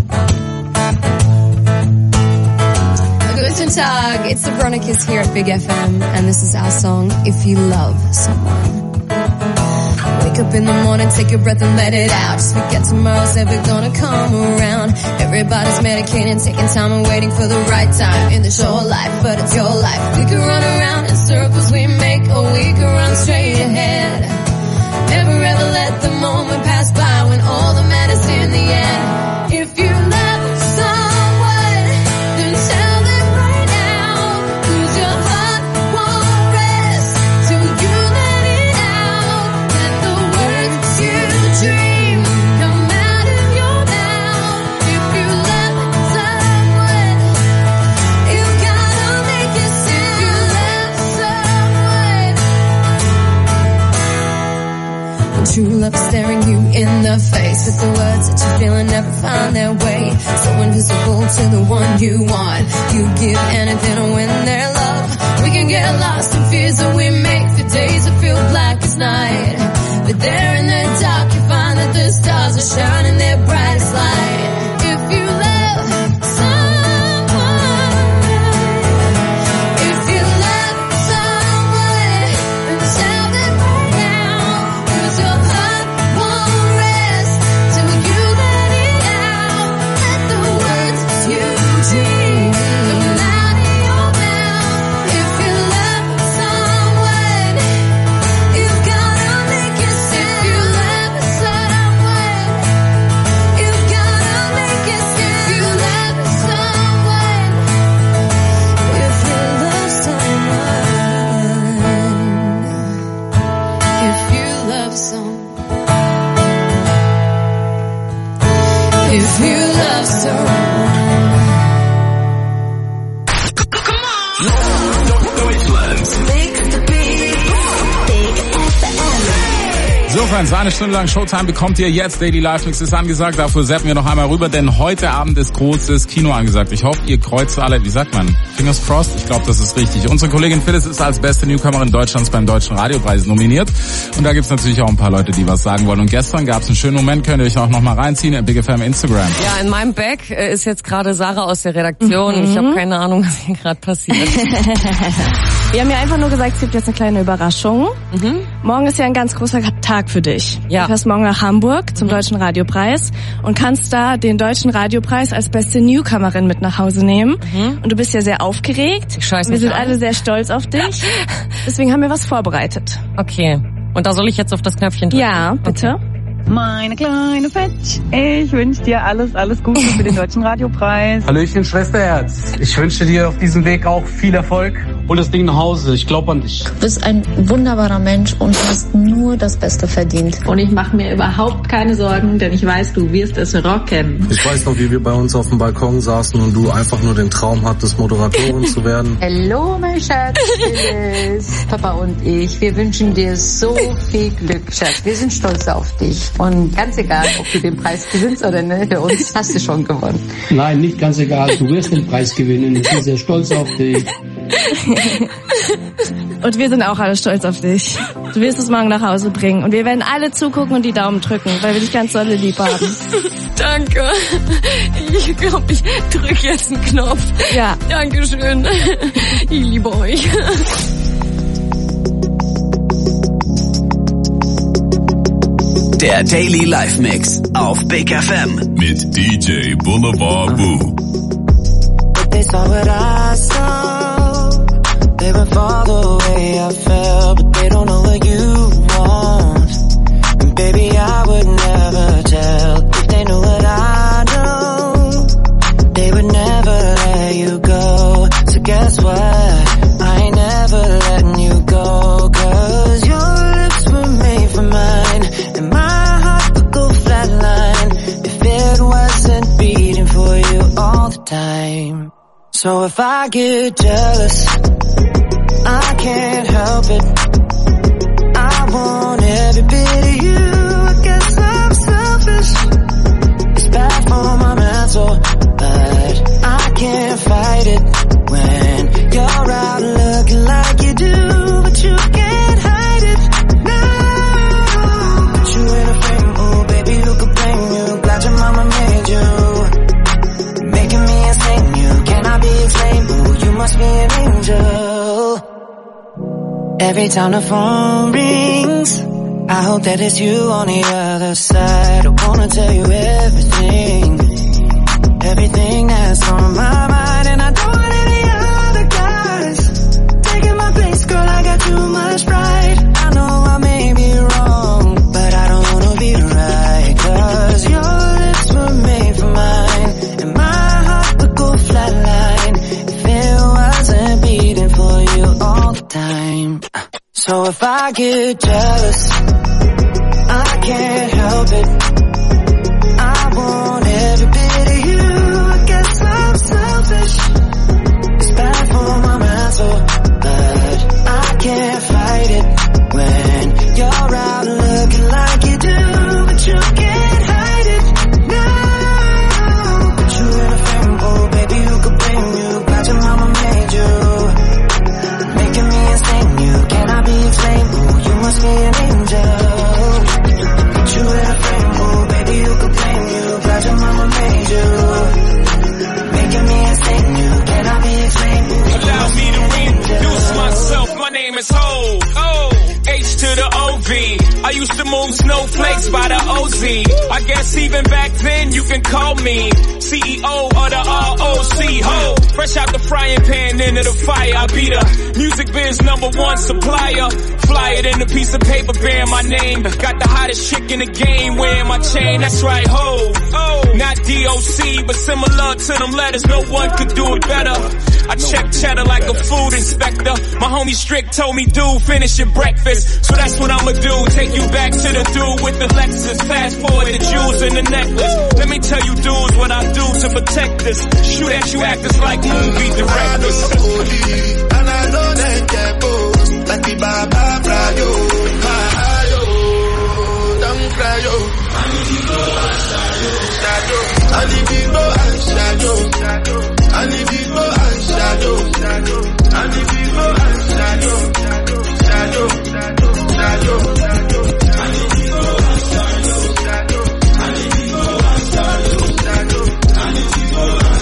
Guten Tag, it's the Veronicas here at Big F M, and this is our song, If You Love Someone. Wake up in the morning, take your breath and let it out. Just forget tomorrow's ever gonna come around. Everybody's medicating, taking time and waiting for the right time in the show of life, but it's your life. We can run around in circles we make, or we can run straight ahead. Never ever let the moment pass by when all that matters in the end. If you love someone, then tell them right now, 'cause your heart won't rest till you let it out. Let the words you dream come out of your mouth. If you love someone, you've gotta make it sound. If you love someone, when true love is staring you in the face with the words that you feel and never find their way. So invisible to the one you want. You give anything to win their love. We can get lost in fears that we make for days that feel black as night. But there in the dark you find that the stars are shining their brightest light. If you love someone, if you love someone, then tell them right now, 'cause your heart won't rest till you let it out. Let the words you dream come out of your mouth. If you love someone, you've gotta make it sound. If you love someone, you've gotta make it sound. If you love someone, if you love someone, if you love someone, if you love someone. Deutschlands So, Friends, eine Stunde lang Showtime bekommt ihr jetzt. Daily Live Mix ist angesagt. Dafür zappen wir noch einmal rüber, denn heute Abend ist großes Kino angesagt. Ich hoffe, ihr kreuzt alle, wie sagt man, Fingers crossed? Ich glaube, das ist richtig. Unsere Kollegin Phyllis ist als beste Newcomerin Deutschlands beim Deutschen Radiopreis nominiert. Und da gibt's natürlich auch ein paar Leute, die was sagen wollen. Und gestern gab's einen schönen Moment, könnt ihr euch auch noch mal reinziehen, at Big F M Instagram. Ja, in meinem Bag ist jetzt gerade Sarah aus der Redaktion. Mhm. Ich habe keine Ahnung, was hier gerade passiert. Wir haben ja einfach nur gesagt, es gibt jetzt eine kleine Überraschung. Mhm. Morgen ist ja ein ganz großer Tag für dich. Ja. Du fährst morgen nach Hamburg zum mhm. Deutschen Radiopreis und kannst da den Deutschen Radiopreis als beste Newcomerin mit nach Hause nehmen. Mhm. Und du bist ja sehr aufgeregt. Ich scheiß wir sind an. alle sehr stolz auf dich. Deswegen haben wir was vorbereitet. Okay. Und da soll ich jetzt auf das Knöpfchen drücken? Ja, bitte. Okay. Meine kleine Fetch, ich wünsche dir alles, alles Gute für den Deutschen Radiopreis. Hallöchen, Schwesterherz. Ich wünsche dir auf diesem Weg auch viel Erfolg. Hol das Ding nach Hause, ich glaube an dich. Du bist ein wunderbarer Mensch und hast nur das Beste verdient. Und ich mache mir überhaupt keine Sorgen, denn ich weiß, du wirst es rocken. Ich weiß noch, wie wir bei uns auf dem Balkon saßen und du einfach nur den Traum hattest, Moderatorin zu werden. Hallo, mein Schatz, Phyllis. Papa und ich, wir wünschen dir so viel Glück, Schatz. Wir sind stolz auf dich. Und ganz egal, ob du den Preis gewinnst oder nicht, für uns hast du schon gewonnen. Nein, nicht ganz egal, du wirst den Preis gewinnen. Ich bin sehr stolz auf dich. Und wir sind auch alle stolz auf dich. Du wirst es morgen nach Hause bringen. Und wir werden alle zugucken und die Daumen drücken, weil wir dich ganz dolle lieb haben. Danke. Ich glaube, ich drücke jetzt einen Knopf. Ja. Dankeschön. Ich liebe euch. Der Daily Live Mix auf Big F M mit D J Boulevard Woo. They saw what I saw. They went far the way I felt, but they don't know what you want. And baby, I would never tell if they knew what I know. They would never let you go. So guess what? I ain't never letting you go. Cause your lips were made for mine, and my heart would go flatline if it wasn't beating for you all the time. So if I get jealous, I can't help it. I want every bit of you. I guess I'm selfish. It's bad for my mental, but I can't fight it when you're out looking like you do, but you can't hide it. No, put you in a frame, oh baby, who could blame you? Glad your mama made you, making me insane. You cannot be explained. Ooh, you must be an angel. Every time the phone rings, I hope that it's you on the other side. I wanna tell you everything, everything that's on my mind. And I don't want any other guys taking my place, girl, I got too much pride. I know I may be wrong, but I don't wanna be right. Cause your lips were made for mine, and my heart would go flatline if it wasn't beating for you all the time. So if I get jealous, I can't help it. I want every bit of you. I guess I'm selfish. It's bad for my mental, but I can't fight it when you're out looking like you do, but you can't hide it. No, put you in a frame, oh baby, who could blame you? Glad your mama made you, making me insane. You cannot be explained. Ooh, you must be an angel. Put you in a frame, oh baby, who could blame you? Glad your mama made you, making me insane. You cannot be explained. Ooh, allow me to reintroduce myself. My name is Ho. Oh. H to the O V. I used to move snowflakes by the O Z. I guess even back then you can call me C E O of the R O C. Ho, fresh out the frying pan into the fire. I be the music biz number one supplier. Fly it in a piece of paper bearing my name. Got the hottest chick in the game wearing my chain. That's right, ho. Oh, not D O C, but similar to them letters. No one could do it better. I check cheddar like a food inspector. My homie Strick told me, dude, finish your breakfast. So that's what I'ma do. Take you back to the dude with the Lexus. Fast forward the jewels and the necklace. Let me tell you, dudes, what I do to protect this. Shoot at you actors like movie directors. And I know they get both. Like the Baba Brayo. Mayo. Don't cry, yo. And if you go and shadow. And if you go and shadow. And if you go and shadow. And if you go and shadow. Shadow. Shadow. And if you go and shadow. And if you go and shadow. And if you go and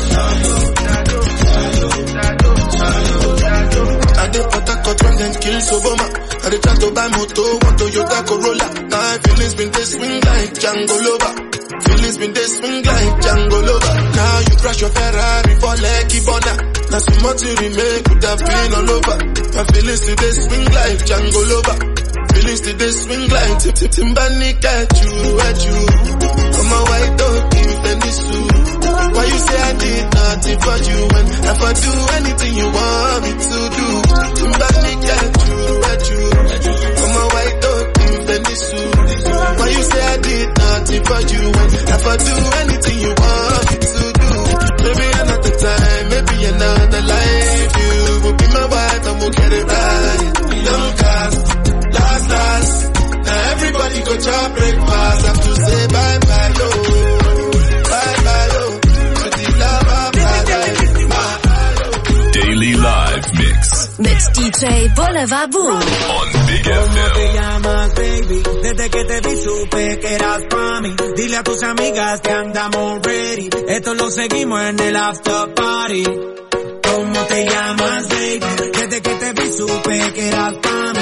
shadow. I did Port when them kill Soboma. I did try to buy moto, want Toyota Corolla. Now my feelings been they swing like Django Lover. Feelings been they swing like Django Lover. Now you crash your Ferrari for Lucky Bonner. Now some more to remake could have been all over. My feelings today swing like Django Lover. Feelings today swing like Tip Tip Timbani at you, at you. I'm a white dog in Fendi suit. Why you say I did nothing for you when if I do anything you want me to do? Timbani at you, at you. I'm a white dog in Fendi suit. Why you say I did nothing for you when if I do anything you want me to do? Maybe another time, maybe another life. You will be my wife and we'll get it right. Young cast, last, last. Now everybody go to breakfast. I have to say bye bye, yo. Bye bye, yo. To the love of my life. Daily Live Mix mit D J Boulevard Woo on Big F ¿Cómo te M. llamas, baby? Desde que te vi supe que eras pa' mí. Dile a tus amigas que andamos ready. Esto lo seguimos en el after party. ¿Cómo te llamas, baby? Desde que te vi supe que eras pa' mí. Dile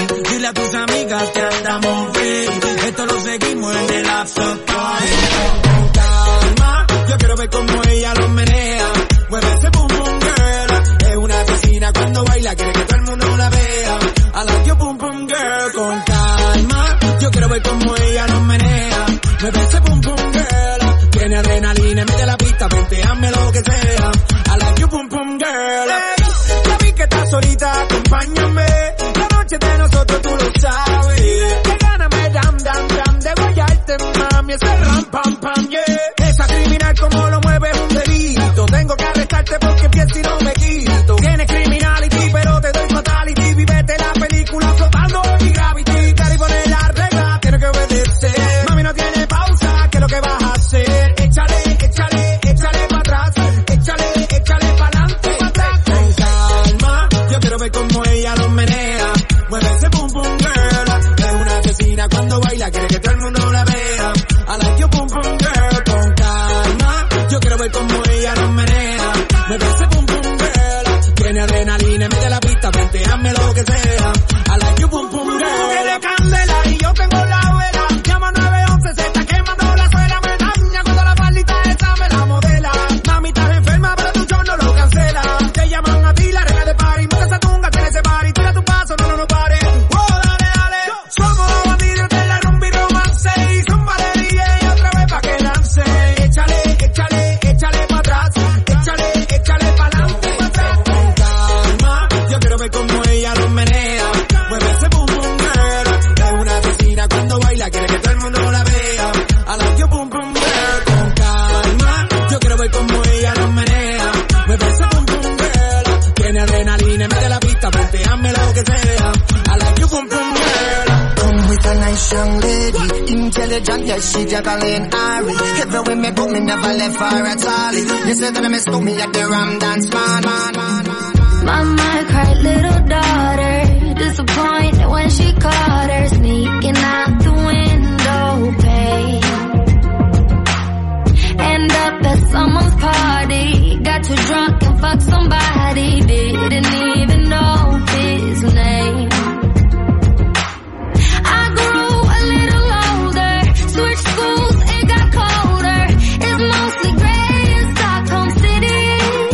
Dile a tus amigas que andamos ready. Esto lo seguimos en el after party. Con calma, yo quiero ver cómo ella lo menea. Mueve ese boom boom girl. Es una asesina cuando baila, quiere que todo el mundo la vea. I like your boom boom girl. Con calma, yo quiero ver cómo ella lo menea. Mueve ese boom boom girl. Tiene adrenalina en medio de la pista, venteame lo que sea. I like your boom boom girl. Hey, ya vi que estás solita, acompáñame. La noche de nosotros tú lo sabes. Que gana me dam dam dam de guayarte, mami. Ese ram pam pam, yeah. Esa criminal como lo mueve es un delito. Tengo que arrestarte porque pienso y no me quito. Tienes criminality pero te doy fatality. Vivete la película flotando en mi gravity. Cari pone la regla, tienes que obedecer. Mami no tiene pausa, ¿qué es lo que vas a hacer? Échale, échale, échale para atrás. Échale, échale para adelante. Con calma, yo quiero ver cómo ella lo menea. Mueve ese boom boom girl. Es una asesina cuando baila, quiere que todo el mundo la vea. I like your boom boom girl. Con calma, yo quiero ver cómo ella lo menea. Mueve ese boom boom girl. Tiene adrenalina en medio de la pista, venteame lo que sea. I like your boom boom girl. Tiene candela y yo tengo la vela. Llama nueve once, se está quemando la suela. Me daña cuando la palita esa me la modela. Mami estás enferma pero tu show no lo cancela. Te llaman a ti la reina de party. Monta esa tunga, tiene ese party. Tira tu paso, no, no, no pare. Oh, dale, dale. Somos los bandidos de la rumba y romance. Y zumba de D J otra vez pa' que lance. Échale, échale, échale pa' atrás. Échale, échale pa' adelante. Con calma, yo quiero ver cómo ella lo menea. Mueve ese boom boom girl. Es una asesina cuando baila, quiere que todo el mundo la vea. I like your boom boom girl. Con calma, yo quiero ver cómo ella lo menea. Mueve ese boom boom girl. Tiene adrenalina en medio de la pista, venteame lo que sea. I like your boom boom girl. Come with a nice young lady, intelligent, yes, she juggling Ari. Everywhere me go, me never left her at all. You said that I mistook me at the Ram Dance Man. Mama cried, little daughter, disappointed when she caught her sneaking out the window pane. End up at someone's party, got too drunk and fucked somebody, didn't even know his name. I grew a little older, switched schools, it got colder. It's mostly gray in Stockholm City.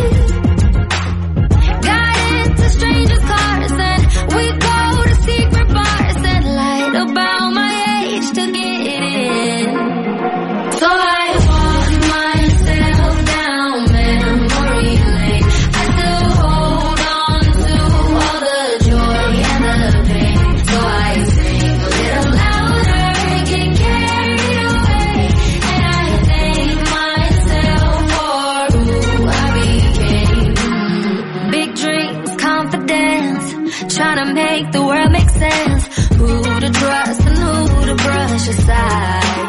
Got into strangers' cars and we go to secret bars and lied about my age to get in. So I walk myself down memory lane. I still hold on to all the joy and the pain. So I sing a little louder, get carried away, and I thank myself for who I became. Big dreams, confidence, trying to make the world make sense. Who to trust and who to brush aside.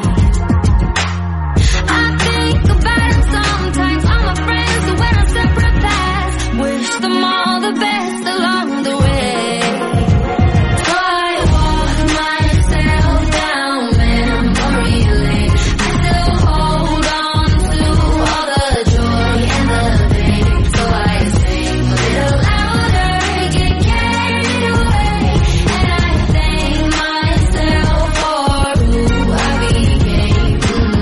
I think about it sometimes, all my friends who went on separate paths. Wish them all the best along the way. So I walk myself down memory lane. I still hold on to all the joy and the pain. So I sing a little louder, get carried away, and I thank myself for who I became.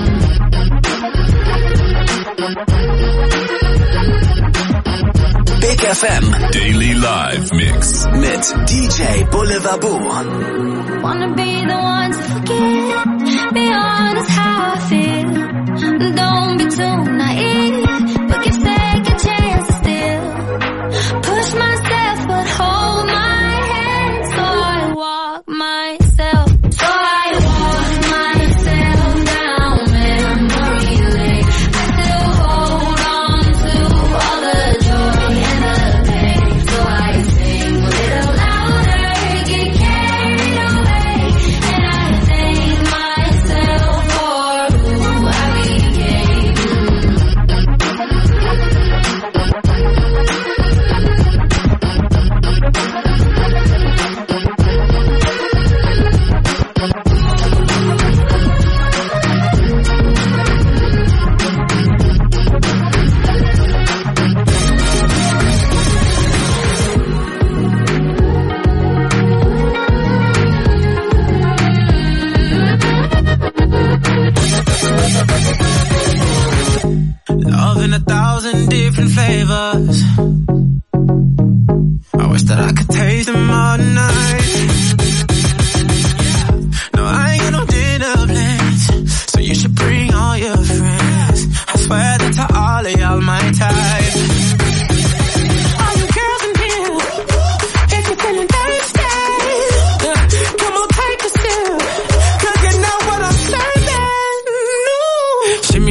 Big F M Daily Live Mix mit D J Boulevard Boo. Wanna be the one to forget, be honest how I feel. Don't be too naive, but give second chance still. Push myself but hold my hand, so I walk myself. So I walk myself down memory lane. I still hold on to all the joy and the pain. So I sing a little louder, get carried away, and I thank myself for who I became.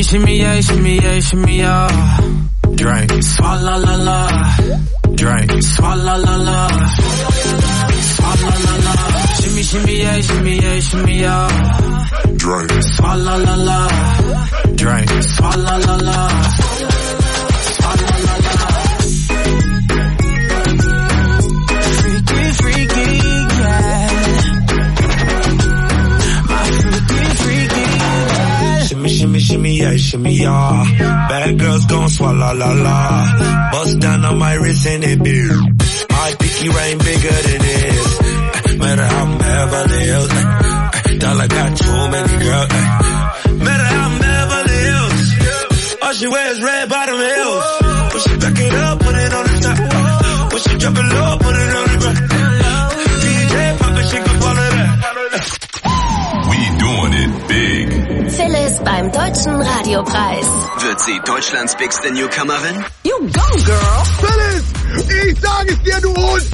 shimmy yeah, shimmy yeah, shimmy yeah. Drink, swalla la la. Drink, swalla la la. Swalla la la. Shimmy shimmy yeah, shimmy yeah, shimmy yeah. Drink, swalla la la. Drink, swalla la la. Swalla la la. Freaky, freaky, yeah. My freaky, freaky, yeah. Shimmy, shimmy, shimmy, yeah, shimmy, yeah. Bad girls gon' swallow la la. Bust down on my wrist and it big. My pinky ring bigger than this. Matter how I'm Beverly Hills. Dollar got too many girls. Matter how I'm Beverly Hills. All she wears red bottom heels. When she back it up, put it on the top. When she drop it low, put it on the ground. D J pop it, she can follow that. We doing it big. Phyllis beim Deutschen Radiopreis. Wird sie Deutschlands bigste Newcomerin? You go, girl. Phyllis, ich sag es dir, du Hund.